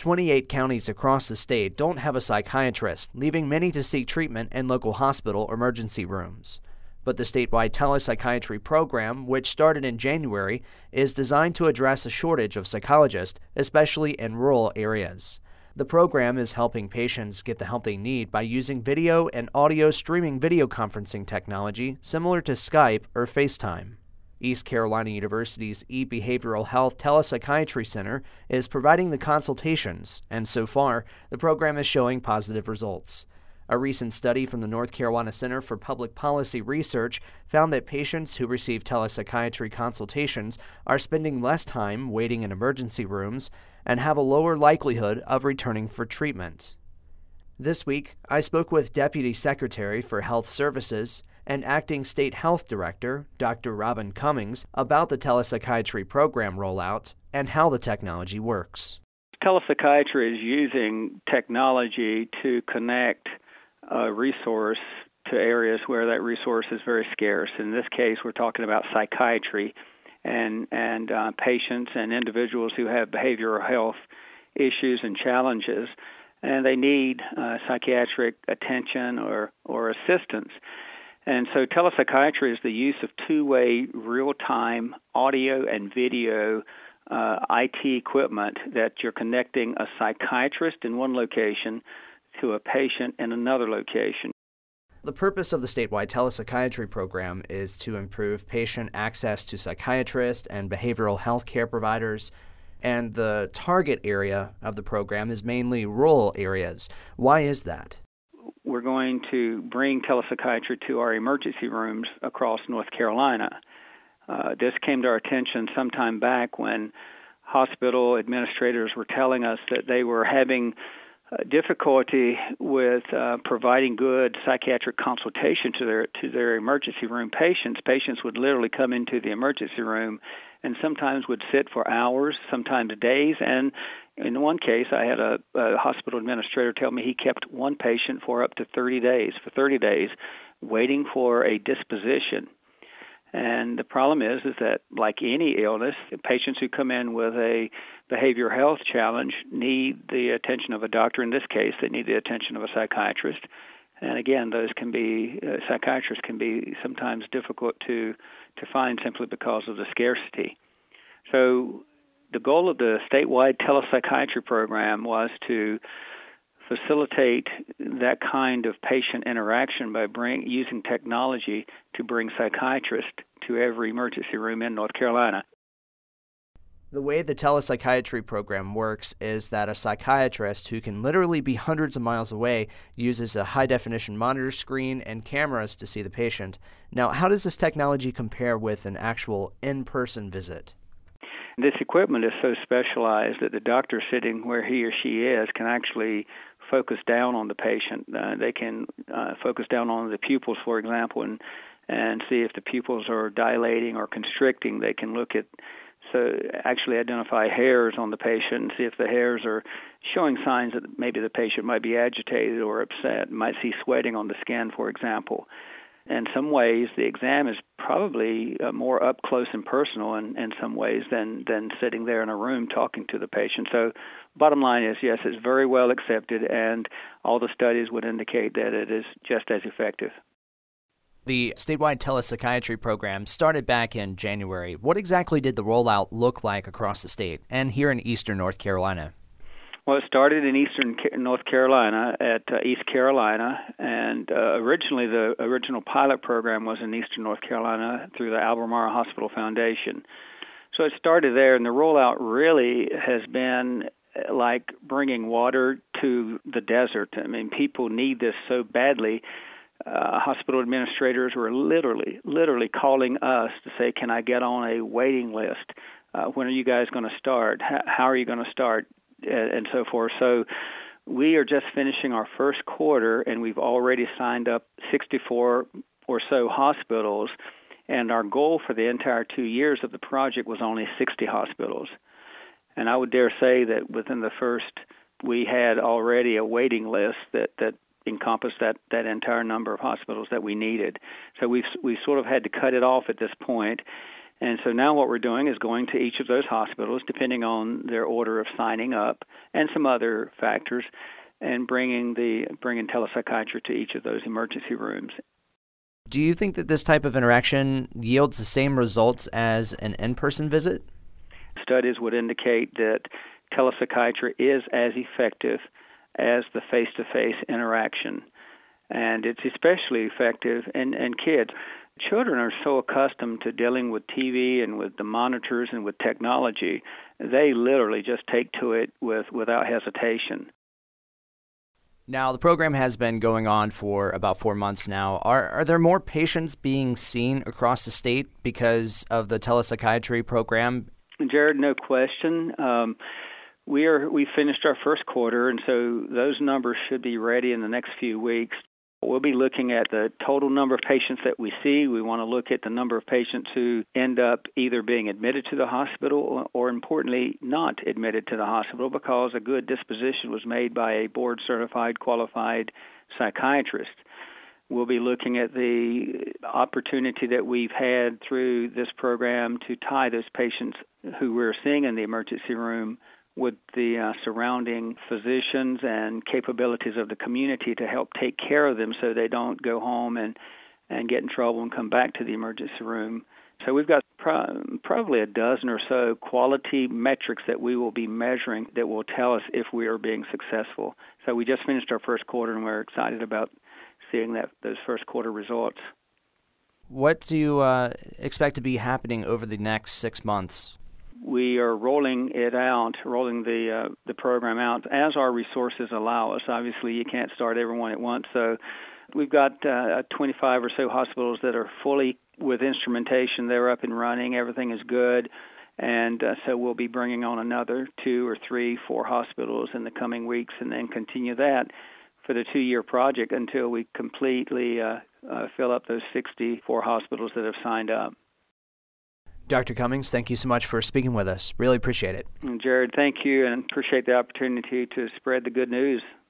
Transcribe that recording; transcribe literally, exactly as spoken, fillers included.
twenty-eight counties across the state don't have a psychiatrist, leaving many to seek treatment in local hospital emergency rooms. But the statewide telepsychiatry program, which started in January, is designed to address a shortage of psychologists, especially in rural areas. The program is helping patients get the help they need by using video and audio streaming video conferencing technology similar to Skype or FaceTime. East Carolina University's eBehavioral Health Telepsychiatry Center is providing the consultations, and so far, the program is showing positive results. A recent study from the North Carolina Center for Public Policy Research found that patients who receive telepsychiatry consultations are spending less time waiting in emergency rooms and have a lower likelihood of returning for treatment. This week, I spoke with Deputy Secretary for Health Services and Acting State Health Director, Doctor Robin Cummings, about the telepsychiatry program rollout and how the technology works. Telepsychiatry is using technology to connect a resource to areas where that resource is very scarce. In this case, we're talking about psychiatry and, and uh, patients and individuals who have behavioral health issues and challenges, and they need uh, psychiatric attention or, or assistance. And so telepsychiatry is the use of two-way, real-time audio and video uh, I T equipment that you're connecting a psychiatrist in one location to a patient in another location. The purpose of the statewide telepsychiatry program is to improve patient access to psychiatrists and behavioral health care providers, and the target area of the program is mainly rural areas. Why is that? We're going to bring telepsychiatry to our emergency rooms across North Carolina. Uh, this came to our attention some time back when hospital administrators were telling us that they were having uh, difficulty with uh, providing good psychiatric consultation to their to their emergency room patients. Patients would literally come into the emergency room and sometimes would sit for hours, sometimes days, and in one case, I had a, a hospital administrator tell me he kept one patient for up to thirty days, for thirty days, waiting for a disposition. And the problem is, is that like any illness, patients who come in with a behavioral health challenge need the attention of a doctor. In this case, they need the attention of a psychiatrist. And again, those can be, uh, psychiatrists can be sometimes difficult to, to find simply because of the scarcity. So the goal of the statewide telepsychiatry program was to facilitate that kind of patient interaction by bring, using technology to bring psychiatrists to every emergency room in North Carolina. The way the telepsychiatry program works is that a psychiatrist who can literally be hundreds of miles away uses a high-definition monitor screen and cameras to see the patient. Now, how does this technology compare with an actual in-person visit? This equipment is so specialized that the doctor sitting where he or she is can actually focus down on the patient. Uh, they can uh, focus down on the pupils, for example, and and see if the pupils are dilating or constricting. They can look at, so actually identify hairs on the patient and see if the hairs are showing signs that maybe the patient might be agitated or upset. Might see sweating on the skin, for example. In some ways, the exam is probably uh, more up close and personal in, in some ways than, than sitting there in a room talking to the patient. So bottom line is, yes, it's very well accepted, and all the studies would indicate that it is just as effective. The statewide telepsychiatry program started back in January. What exactly did the rollout look like across the state and here in eastern North Carolina? Well, it started in eastern North Carolina at uh, East Carolina, and uh, originally the original pilot program was in eastern North Carolina through the Albemarle Hospital Foundation. So it started there, and the rollout really has been like bringing water to the desert. I mean, people need this so badly. Uh, hospital administrators were literally, literally calling us to say, can I get on a waiting list? Uh, when are you guys going to start? H- how are you going to start? And so forth. So we are just finishing our first quarter, and we've already signed up sixty-four or so hospitals, and our goal for the entire two years of the project was only sixty hospitals. And I would dare say that within the first, we had already a waiting list that, that encompassed that, that entire number of hospitals that we needed. So we've we sort of had to cut it off at this point. And so now what we're doing is going to each of those hospitals, depending on their order of signing up and some other factors, and bringing the bringing telepsychiatry to each of those emergency rooms. Do you think that this type of interaction yields the same results as an in-person visit? Studies would indicate that telepsychiatry is as effective as the face-to-face interaction, and it's especially effective in, in kids. Children are so accustomed to dealing with T V and with the monitors and with technology, they literally just take to it with without hesitation. Now, the program has been going on for about four months now. Are are there more patients being seen across the state because of the telepsychiatry program? Jared, no question. Um, we are we finished our first quarter, and so those numbers should be ready in the next few weeks. We'll be looking at the total number of patients that we see. We want to look at the number of patients who end up either being admitted to the hospital or, or importantly, not admitted to the hospital because a good disposition was made by a board-certified, qualified psychiatrist. We'll be looking at the opportunity that we've had through this program to tie those patients who we're seeing in the emergency room with the uh, surrounding physicians and capabilities of the community to help take care of them so they don't go home and, and get in trouble and come back to the emergency room. So we've got pro- probably a dozen or so quality metrics that we will be measuring that will tell us if we are being successful. So we just finished our first quarter, and we're excited about seeing that those first quarter results. What do you uh, expect to be happening over the next six months? We are rolling it out, rolling the uh, the program out as our resources allow us. Obviously, you can't start everyone at once, so we've got uh, twenty-five or so hospitals that are fully with instrumentation. They're up and running. Everything is good, and uh, so we'll be bringing on another two or three, four hospitals in the coming weeks, and then continue that for the two-year project until we completely uh, uh, fill up those sixty-four hospitals that have signed up. Doctor Cummings, thank you so much for speaking with us. Really appreciate it. And Jared, thank you, and appreciate the opportunity to spread the good news.